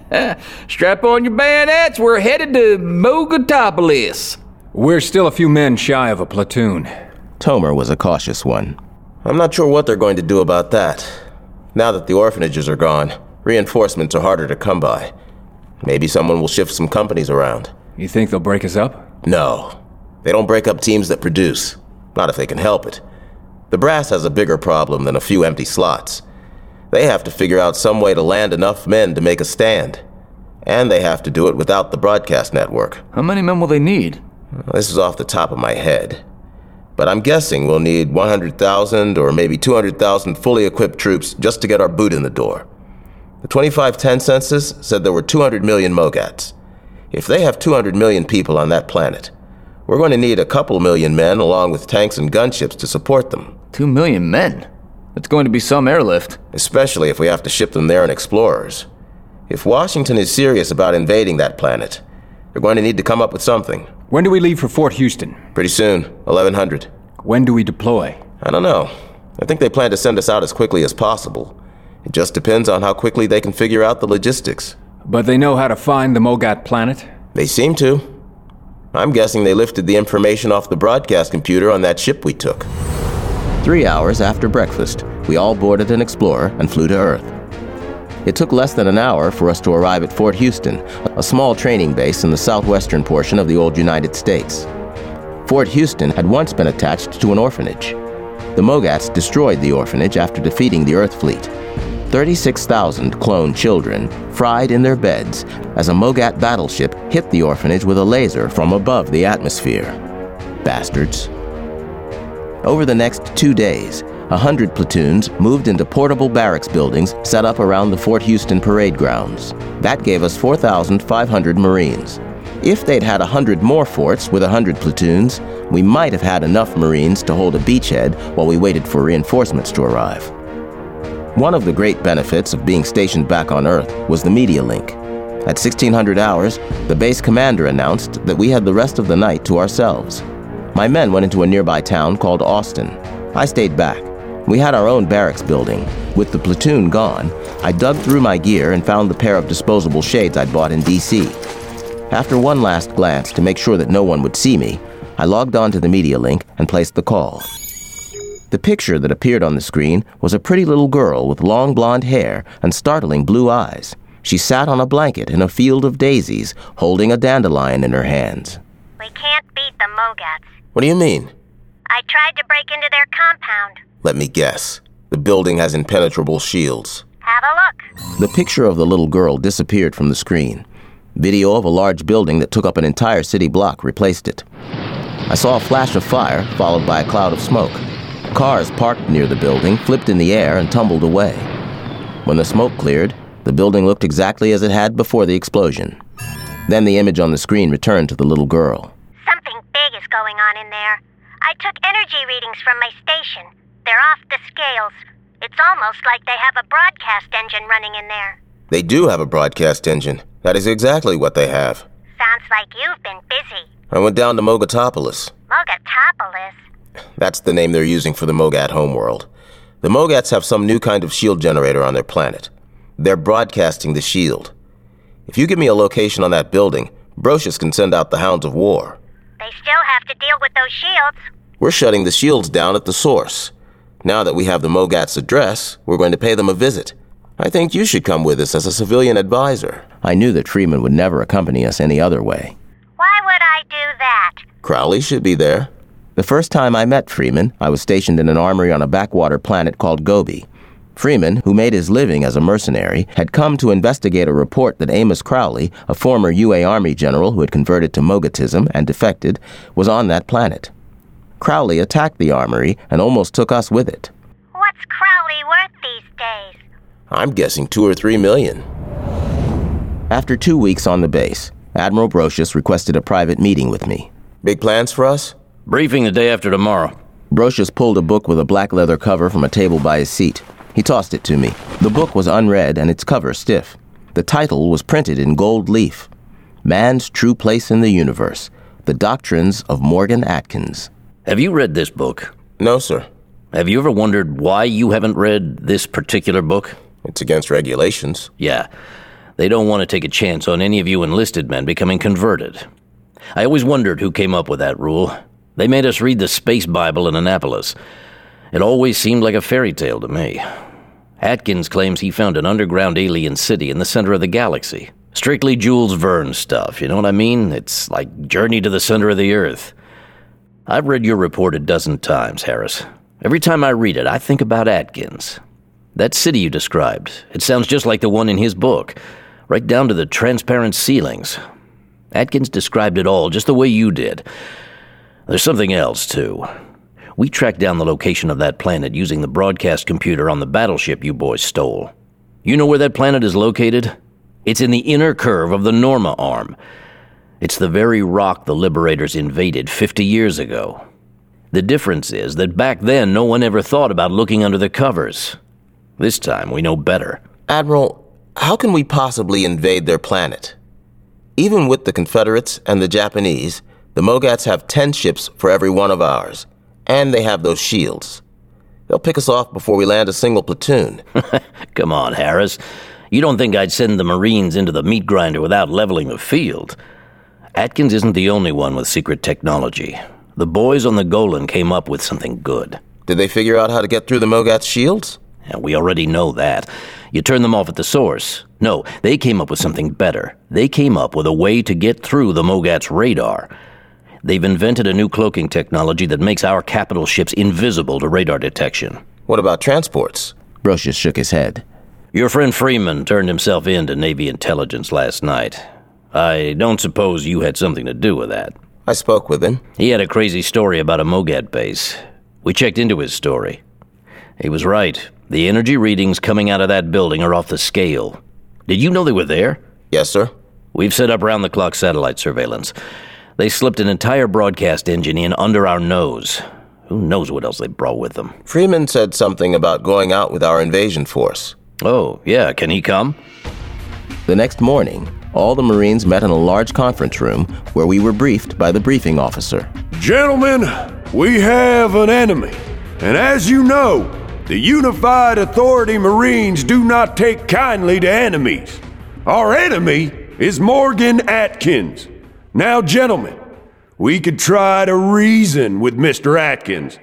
Strap on your bayonets, we're headed to Mogatopolis. We're still a few men shy of a platoon. Tomer was a cautious one. I'm not sure what they're going to do about that. Now that the orphanages are gone, reinforcements are harder to come by. Maybe someone will shift some companies around. You think they'll break us up? No. They don't break up teams that produce. Not if they can help it. The brass has a bigger problem than a few empty slots. They have to figure out some way to land enough men to make a stand. And they have to do it without the broadcast network. How many men will they need? This is off the top of my head. But I'm guessing we'll need 100,000 or maybe 200,000 fully equipped troops just to get our boot in the door. The 2510 census said there were 200 million Mogats. If they have 200 million people on that planet, we're going to need a couple million men along with tanks and gunships to support them. 2 million men? That's going to be some airlift. Especially if we have to ship them there in explorers. If Washington is serious about invading that planet, they're going to need to come up with something. When do we leave for Fort Houston? Pretty soon, 1100. When do we deploy? I don't know. I think they plan to send us out as quickly as possible. It just depends on how quickly they can figure out the logistics. But they know how to find the Mogat planet? They seem to. I'm guessing they lifted the information off the broadcast computer on that ship we took. 3 hours after breakfast, we all boarded an Explorer and flew to Earth. It took less than an hour for us to arrive at Fort Houston, a small training base in the southwestern portion of the old United States. Fort Houston had once been attached to an orphanage. The Mogats destroyed the orphanage after defeating the Earth fleet. 36,000 clone children fried in their beds as a Mogat battleship hit the orphanage with a laser from above the atmosphere. Bastards. Over the next 2 days, 100 platoons moved into portable barracks buildings set up around the Fort Houston parade grounds. That gave us 4,500 Marines. If they'd had 100 more forts with 100 platoons, we might have had enough Marines to hold a beachhead while we waited for reinforcements to arrive. One of the great benefits of being stationed back on Earth was the media link. At 1600 hours, the base commander announced that we had the rest of the night to ourselves. My men went into a nearby town called Austin. I stayed back. We had our own barracks building. With the platoon gone, I dug through my gear and found the pair of disposable shades I'd bought in D.C. After one last glance to make sure that no one would see me, I logged on to the media link and placed the call. The picture that appeared on the screen was a pretty little girl with long blonde hair and startling blue eyes. She sat on a blanket in a field of daisies, holding a dandelion in her hands. We can't beat the Mogats. What do you mean? I tried to break into their compound. Let me guess. The building has impenetrable shields. Have a look. The picture of the little girl disappeared from the screen. Video of a large building that took up an entire city block replaced it. I saw a flash of fire, followed by a cloud of smoke. Cars parked near the building flipped in the air and tumbled away. When the smoke cleared, the building looked exactly as it had before the explosion. Then the image on the screen returned to the little girl. Something big is going on in there. I took energy readings from my station. They're off the scales. It's almost like they have a broadcast engine running in there. They do have a broadcast engine. That is exactly what they have. Sounds like you've been busy. I went down to Mogatopolis. Mogatopolis? That's the name they're using for the Mogat homeworld. The Mogats have some new kind of shield generator on their planet. They're broadcasting the shield. If you give me a location on that building, Brocious can send out the Hounds of War. They still have to deal with those shields. We're shutting the shields down at the source. Now that we have the Mogats' address, we're going to pay them a visit. I think you should come with us as a civilian advisor. I knew that Freeman would never accompany us any other way. Why would I do that? Crowley should be there. The first time I met Freeman, I was stationed in an armory on a backwater planet called Gobi. Freeman, who made his living as a mercenary, had come to investigate a report that Amos Crowley, a former UA Army general who had converted to Mogatism and defected, was on that planet. Crowley attacked the armory and almost took us with it. What's Crowley worth these days? I'm guessing 2 or 3 million. After 2 weeks on the base, Admiral Brocious requested a private meeting with me. Big plans for us? Briefing the day after tomorrow. Brocious pulled a book with a black leather cover from a table by his seat. He tossed it to me. The book was unread and its cover stiff. The title was printed in gold leaf. Man's True Place in the Universe. The Doctrines of Morgan Atkins. Have you read this book? No, sir. Have you ever wondered why you haven't read this particular book? It's against regulations. Yeah. They don't want to take a chance on any of you enlisted men becoming converted. I always wondered who came up with that rule. They made us read the Space Bible in Annapolis. It always seemed like a fairy tale to me. Atkins claims he found an underground alien city in the center of the galaxy. Strictly Jules Verne stuff, you know what I mean? It's like Journey to the Center of the Earth. I've read your report a dozen times, Harris. Every time I read it, I think about Atkins. That city you described, it sounds just like the one in his book, right down to the transparent ceilings. Atkins described it all just the way you did. There's something else, too. We tracked down the location of that planet using the broadcast computer on the battleship you boys stole. You know where that planet is located? It's in the inner curve of the Norma Arm. It's the very rock the Liberators invaded 50 years ago. The difference is that back then no one ever thought about looking under the covers. This time we know better. Admiral, how can we possibly invade their planet? Even with the Confederates and the Japanese, the Mogats have 10 ships for every one of ours. And they have those shields. They'll pick us off before we land a single platoon. Come on, Harris. You don't think I'd send the Marines into the meat grinder without leveling the field? Atkins isn't the only one with secret technology. The boys on the Golan came up with something good. Did they figure out how to get through the Mogats' shields? Yeah, we already know that. You turn them off at the source. No, they came up with something better. They came up with a way to get through the Mogats' radar. They've invented a new cloaking technology that makes our capital ships invisible to radar detection. What about transports? Brocious shook his head. Your friend Freeman turned himself in to Navy intelligence last night. I don't suppose you had something to do with that. I spoke with him. He had a crazy story about a Mogat base. We checked into his story. He was right. The energy readings coming out of that building are off the scale. Did you know they were there? Yes, sir. We've set up round-the-clock satellite surveillance. They slipped an entire broadcast engine in under our nose. Who knows what else they brought with them? Freeman said something about going out with our invasion force. Oh, yeah. Can he come? The next morning, all the Marines met in a large conference room where we were briefed by the briefing officer. Gentlemen, we have an enemy. And as you know, the Unified Authority Marines do not take kindly to enemies. Our enemy is Morgan Atkins. Now, gentlemen, we could try to reason with Mr. Atkins.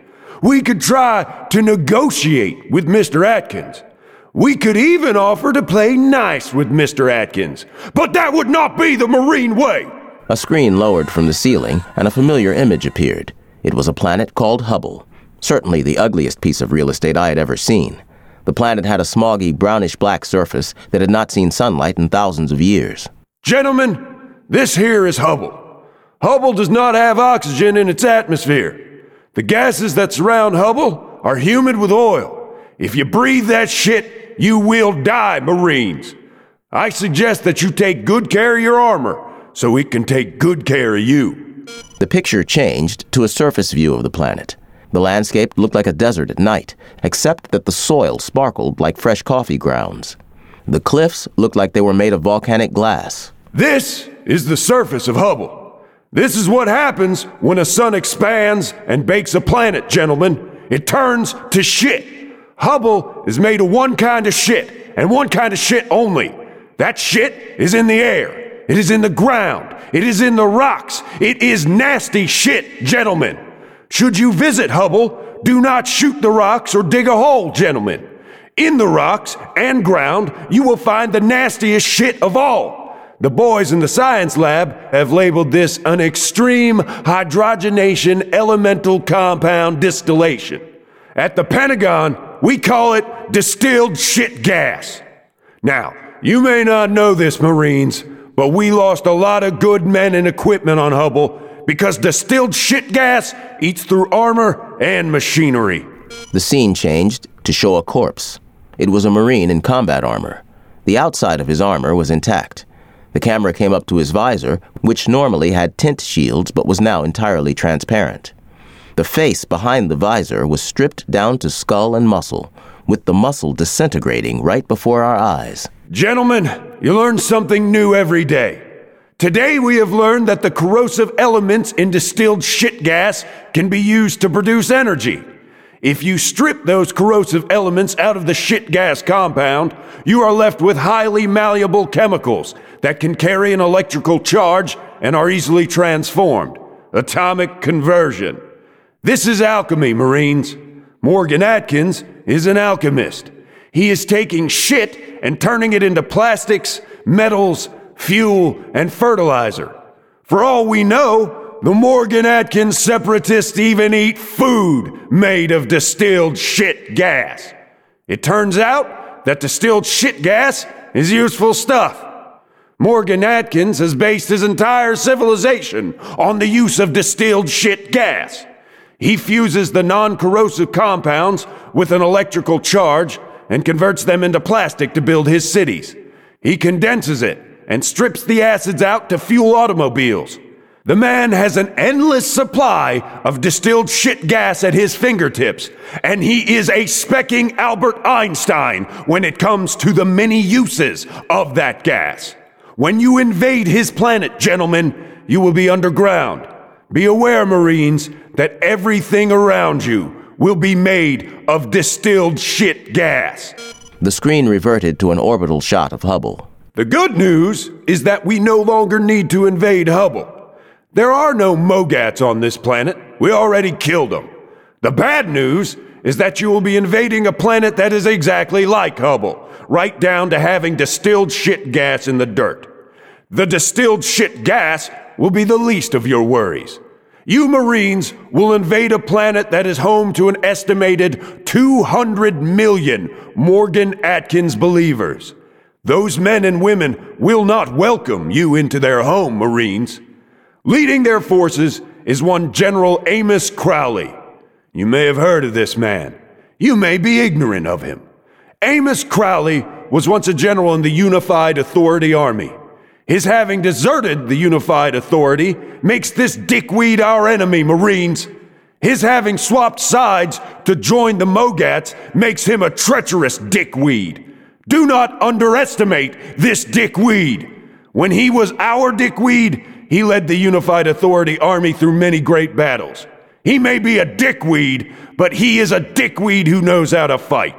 We could try to negotiate with Mr. Atkins. We could even offer to play nice with Mr. Atkins. But that would not be the Marine way! A screen lowered from the ceiling, and a familiar image appeared. It was a planet called Hubble, certainly the ugliest piece of real estate I had ever seen. The planet had a smoggy, brownish-black surface that had not seen sunlight in thousands of years. Gentlemen, this here is Hubble. Hubble does not have oxygen in its atmosphere. The gases that surround Hubble are humid with oil. If you breathe that shit, you will die, Marines. I suggest that you take good care of your armor, so it can take good care of you. The picture changed to a surface view of the planet. The landscape looked like a desert at night, except that the soil sparkled like fresh coffee grounds. The cliffs looked like they were made of volcanic glass. This is the surface of Hubble. This is what happens when a sun expands and bakes a planet, gentlemen. It turns to shit. Hubble is made of one kind of shit, and one kind of shit only. That shit is in the air. It is in the ground. It is in the rocks. It is nasty shit, gentlemen. Should you visit Hubble, do not shoot the rocks or dig a hole, gentlemen. In the rocks and ground, you will find the nastiest shit of all. The boys in the science lab have labeled this an extreme hydrogenation elemental compound distillation. At the Pentagon, we call it distilled shit gas. Now, you may not know this, Marines, but we lost a lot of good men and equipment on Hubble because distilled shit gas eats through armor and machinery. The scene changed to show a corpse. It was a Marine in combat armor. The outside of his armor was intact. The camera came up to his visor, which normally had tint shields but was now entirely transparent. The face behind the visor was stripped down to skull and muscle, with the muscle disintegrating right before our eyes. Gentlemen, you learn something new every day. Today we have learned that the corrosive elements in distilled shit gas can be used to produce energy. If you strip those corrosive elements out of the shit gas compound, you are left with highly malleable chemicals that can carry an electrical charge and are easily transformed. Atomic conversion. This is alchemy, Marines. Morgan Atkins is an alchemist. He is taking shit and turning it into plastics, metals, fuel, and fertilizer. For all we know, the Morgan Atkins separatists even eat food made of distilled shit gas. It turns out that distilled shit gas is useful stuff. Morgan Atkins has based his entire civilization on the use of distilled shit gas. He fuses the non-corrosive compounds with an electrical charge and converts them into plastic to build his cities. He condenses it and strips the acids out to fuel automobiles. The man has an endless supply of distilled shit gas at his fingertips, and he is a specking Albert Einstein when it comes to the many uses of that gas. When you invade his planet, gentlemen, you will be underground. Be aware, Marines, that everything around you will be made of distilled shit gas. The screen reverted to an orbital shot of Hubble. The good news is that we no longer need to invade Hubble. There are no Mogats on this planet. We already killed them. The bad news is that you will be invading a planet that is exactly like Hubble, right down to having distilled shit gas in the dirt. The distilled shit gas will be the least of your worries. You Marines will invade a planet that is home to an estimated 200 million Morgan Atkins believers. Those men and women will not welcome you into their home, Marines. Leading their forces is one General Amos Crowley. You may have heard of this man. You may be ignorant of him. Amos Crowley was once a general in the Unified Authority Army. His having deserted the Unified Authority makes this dickweed our enemy, Marines. His having swapped sides to join the Mogats makes him a treacherous dickweed. Do not underestimate this dickweed. When he was our dickweed, he led the Unified Authority Army through many great battles. He may be a dickweed, but he is a dickweed who knows how to fight.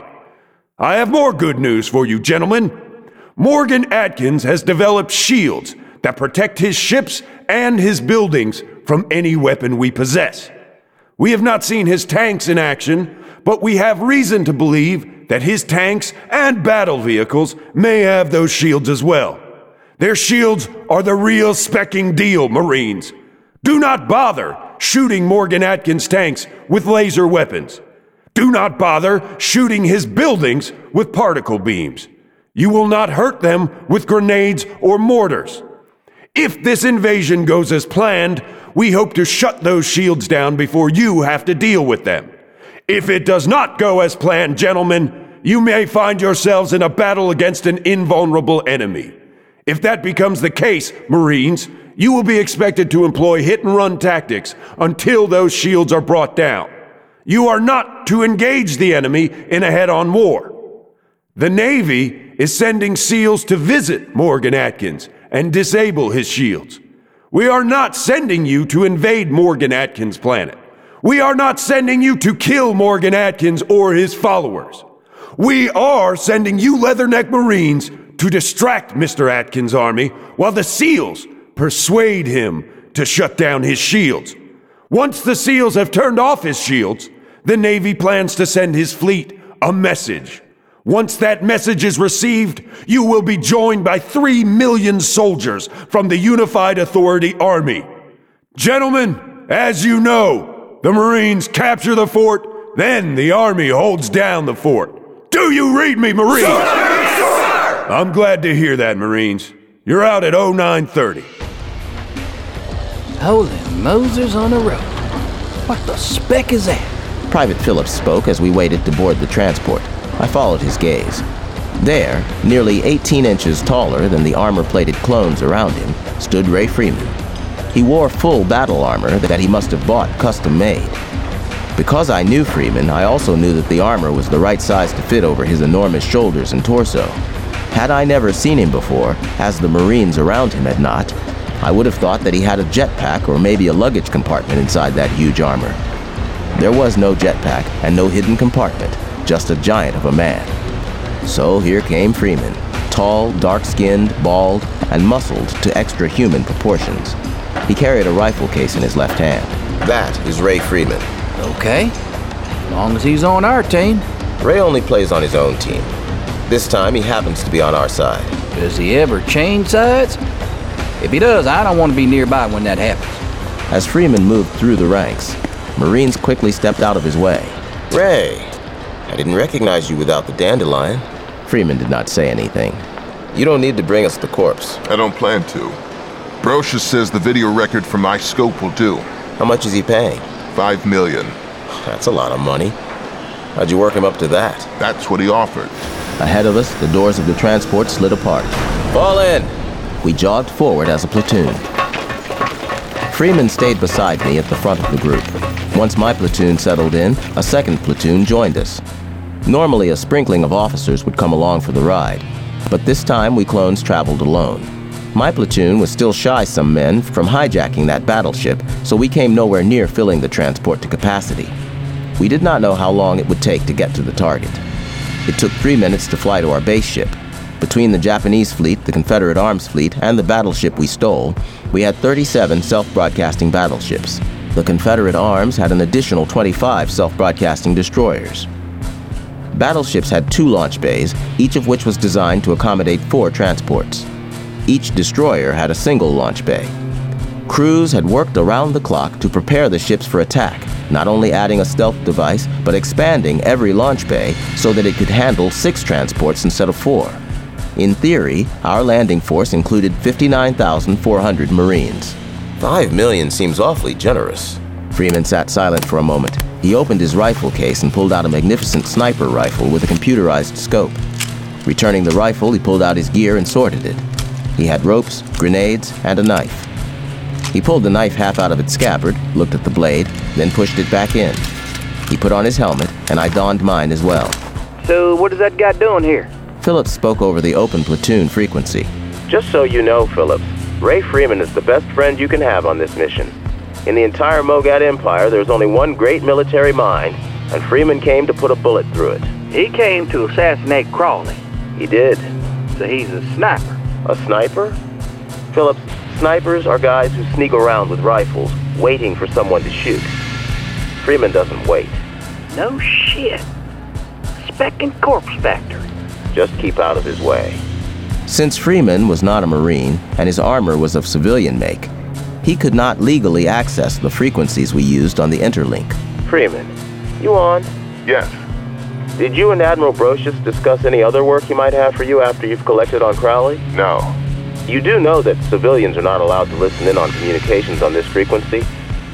I have more good news for you, gentlemen. Morgan Atkins has developed shields that protect his ships and his buildings from any weapon we possess. We have not seen his tanks in action, but we have reason to believe that his tanks and battle vehicles may have those shields as well. Their shields are the real specking deal, Marines. Do not bother shooting Morgan Atkins' tanks with laser weapons. Do not bother shooting his buildings with particle beams. You will not hurt them with grenades or mortars. If this invasion goes as planned, we hope to shut those shields down before you have to deal with them. If it does not go as planned, gentlemen, you may find yourselves in a battle against an invulnerable enemy. If that becomes the case, Marines, you will be expected to employ hit-and-run tactics until those shields are brought down. You are not to engage the enemy in a head-on war. The Navy is sending SEALs to visit Morgan Atkins and disable his shields. We are not sending you to invade Morgan Atkins' planet. We are not sending you to kill Morgan Atkins or his followers. We are sending you Leatherneck Marines to distract Mr. Atkins' army while the SEALs persuade him to shut down his shields. Once the SEALs have turned off his shields, the Navy plans to send his fleet a message. Once that message is received, you will be joined by 3 million soldiers from the Unified Authority Army. Gentlemen, as you know, the Marines capture the fort, then the Army holds down the fort. Do you read me, Marines? Sir! I'm glad to hear that, Marines. You're out at 0930. Holy Moses on a road. What the speck is that? Private Phillips spoke as we waited to board the transport. I followed his gaze. There, nearly 18 inches taller than the armor-plated clones around him, stood Ray Freeman. He wore full battle armor that he must have bought custom-made. Because I knew Freeman, I also knew that the armor was the right size to fit over his enormous shoulders and torso. Had I never seen him before, as the Marines around him had not, I would have thought that he had a jetpack or maybe a luggage compartment inside that huge armor. There was no jetpack and no hidden compartment, just a giant of a man. So here came Freeman, tall, dark-skinned, bald, and muscled to extra-human proportions. He carried a rifle case in his left hand. That is Ray Freeman. Okay, as long as he's on our team. Ray only plays on his own team. This time he happens to be on our side. Does he ever change sides? If he does, I don't want to be nearby when that happens. As Freeman moved through the ranks, Marines quickly stepped out of his way. Ray, I didn't recognize you without the dandelion. Freeman did not say anything. You don't need to bring us the corpse. I don't plan to. Brocious says the video record from my scope will do. How much is he paying? $5 million. That's a lot of money. How'd you work him up to that? That's what he offered. Ahead of us, the doors of the transport slid apart. Fall in! We jogged forward as a platoon. Freeman stayed beside me at the front of the group. Once my platoon settled in, a second platoon joined us. Normally, a sprinkling of officers would come along for the ride, but this time we clones traveled alone. My platoon was still shy some men from hijacking that battleship, so we came nowhere near filling the transport to capacity. We did not know how long it would take to get to the target. It took 3 minutes to fly to our base ship. Between the Japanese fleet, the Confederate arms fleet, and the battleship we stole, we had 37 self-broadcasting battleships. The Confederate arms had an additional 25 self-broadcasting destroyers. Battleships had 2 launch bays, each of which was designed to accommodate 4 transports. Each destroyer had a single launch bay. Crews had worked around the clock to prepare the ships for attack, not only adding a stealth device, but expanding every launch bay so that it could handle 6 transports instead of 4. In theory, our landing force included 59,400 Marines. $5 million seems awfully generous. Freeman sat silent for a moment. He opened his rifle case and pulled out a magnificent sniper rifle with a computerized scope. Returning the rifle, he pulled out his gear and sorted it. He had ropes, grenades, and a knife. He pulled the knife half out of its scabbard, looked at the blade, then pushed it back in. He put on his helmet, and I donned mine as well. So what is that guy doing here? Phillips spoke over the open platoon frequency. Just so you know, Phillips, Ray Freeman is the best friend you can have on this mission. In the entire Mogat Empire, there's only one great military mind, and Freeman came to put a bullet through it. He came to assassinate Crawley. He did. So he's a sniper. A sniper? Phillips, snipers are guys who sneak around with rifles, waiting for someone to shoot. Freeman doesn't wait. No shit. Spec and Corpse Factor. Just keep out of his way. Since Freeman was not a Marine and his armor was of civilian make, he could not legally access the frequencies we used on the interlink. Freeman, you on? Yes. Did you and Admiral Brocious discuss any other work he might have for you after you've collected on Crowley? No. You do know that civilians are not allowed to listen in on communications on this frequency?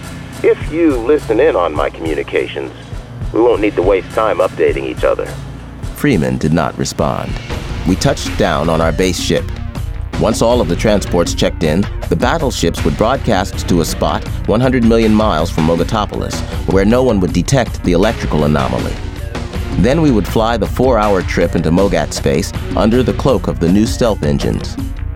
If you listen in on my communications, we won't need to waste time updating each other. Freeman did not respond. We touched down on our base ship. Once all of the transports checked in, the battleships would broadcast to a spot 100 million miles from Mogatopolis, where no one would detect the electrical anomaly. Then we would fly the 4-hour trip into Mogat space under the cloak of the new stealth engines.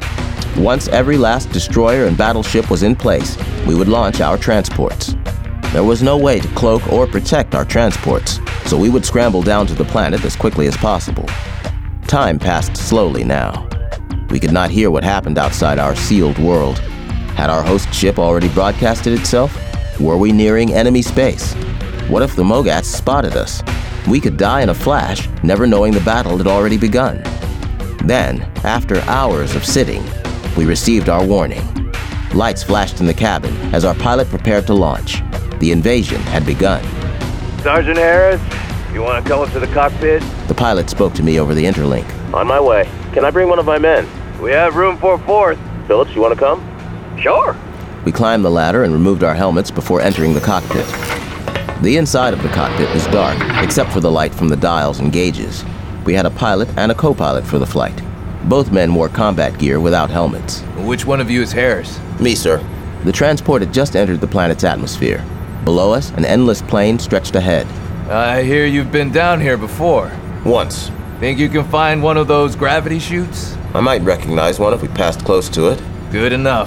Once every last destroyer and battleship was in place, we would launch our transports. There was no way to cloak or protect our transports, so we would scramble down to the planet as quickly as possible. Time passed slowly now. We could not hear what happened outside our sealed world. Had our host ship already broadcasted itself? Were we nearing enemy space? What if the Mogats spotted us? We could die in a flash, never knowing the battle had already begun. Then, after hours of sitting, we received our warning. Lights flashed in the cabin as our pilot prepared to launch. The invasion had begun. Sergeant Harris, you want to come up to the cockpit? The pilot spoke to me over the interlink. On my way. Can I bring one of my men? We have room for a fourth. Phillips, you want to come? Sure. We climbed the ladder and removed our helmets before entering the cockpit. The inside of the cockpit was dark, except for the light from the dials and gauges. We had a pilot and a co-pilot for the flight. Both men wore combat gear without helmets. Which one of you is Harris? Me, sir. The transport had just entered the planet's atmosphere. Below us, an endless plain stretched ahead. I hear you've been down here before. Once. Think you can find one of those gravity chutes? I might recognize one if we passed close to it. Good enough.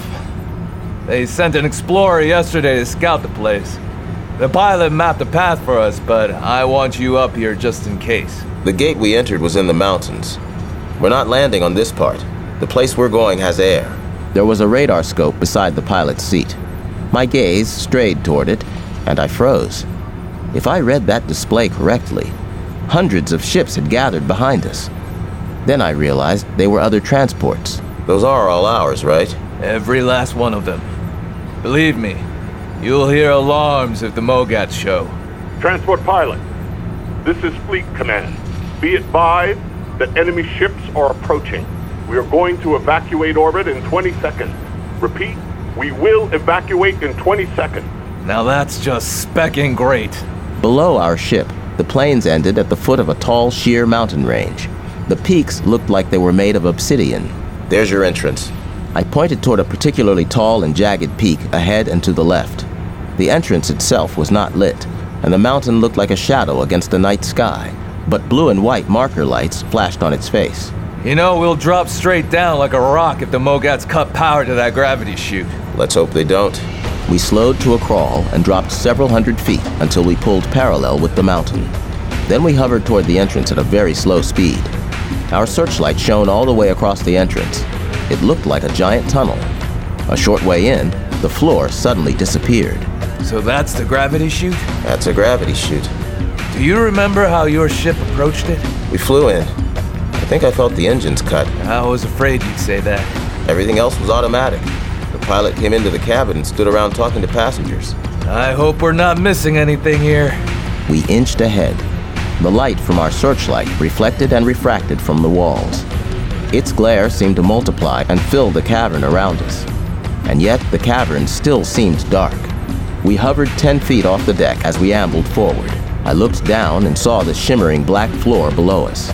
They sent an explorer yesterday to scout the place. The pilot mapped a path for us, but I want you up here just in case. The gate we entered was in the mountains. We're not landing on this part. The place we're going has air. There was a radar scope beside the pilot's seat. My gaze strayed toward it, and I froze. If I read that display correctly, hundreds of ships had gathered behind us. Then I realized they were other transports. Those are all ours, right? Every last one of them. Believe me, you'll hear alarms if the Mogats show. Transport pilot, this is Fleet Command. Be advised that enemy ships are approaching. We are going to evacuate orbit in 20 seconds. Repeat, we will evacuate in 20 seconds. Now that's just specking great. Below our ship, the plains ended at the foot of a tall, sheer mountain range. The peaks looked like they were made of obsidian. There's your entrance. I pointed toward a particularly tall and jagged peak ahead and to the left. The entrance itself was not lit, and the mountain looked like a shadow against the night sky, but blue and white marker lights flashed on its face. You know, we'll drop straight down like a rock if the Mogats cut power to that gravity chute. Let's hope they don't. We slowed to a crawl and dropped several hundred feet until we pulled parallel with the mountain. Then we hovered toward the entrance at a very slow speed. Our searchlight shone all the way across the entrance. It looked like a giant tunnel. A short way in, the floor suddenly disappeared. So that's the gravity chute? That's a gravity chute. Do you remember how your ship approached it? We flew in. I think I felt the engines cut. I was afraid you'd say that. Everything else was automatic. The pilot came into the cabin and stood around talking to passengers. I hope we're not missing anything here. We inched ahead. The light from our searchlight reflected and refracted from the walls. Its glare seemed to multiply and fill the cavern around us. And yet the cavern still seemed dark. We hovered 10 feet off the deck as we ambled forward. I looked down and saw the shimmering black floor below us.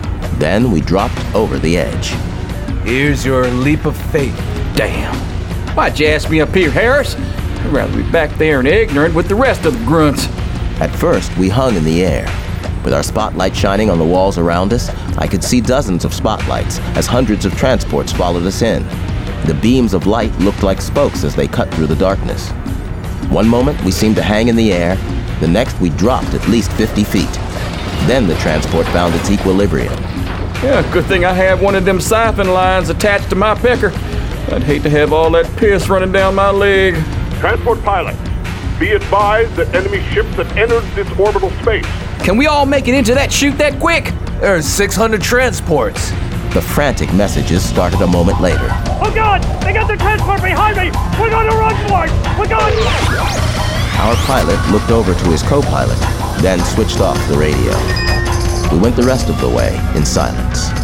Then we dropped over the edge. Here's your leap of faith. Damn. Why'd you ask me up here, Harris? I'd rather be back there and ignorant with the rest of the grunts. At first, we hung in the air. With our spotlight shining on the walls around us, I could see dozens of spotlights as hundreds of transports followed us in. The beams of light looked like spokes as they cut through the darkness. One moment, we seemed to hang in the air. The next, we dropped at least 50 feet. Then the transport found its equilibrium. Yeah, good thing I have one of them siphon lines attached to my pecker. I'd hate to have all that piss running down my leg. Transport pilot, Be advised that enemy ships have entered this orbital space. Can we all make it into that chute that quick? There's 600 transports. The frantic messages started a moment later. Oh God! They got the transport behind me! We're gonna run for it! We're going! Our pilot looked over to his co-pilot, then switched off the radio. We went the rest of the way in silence.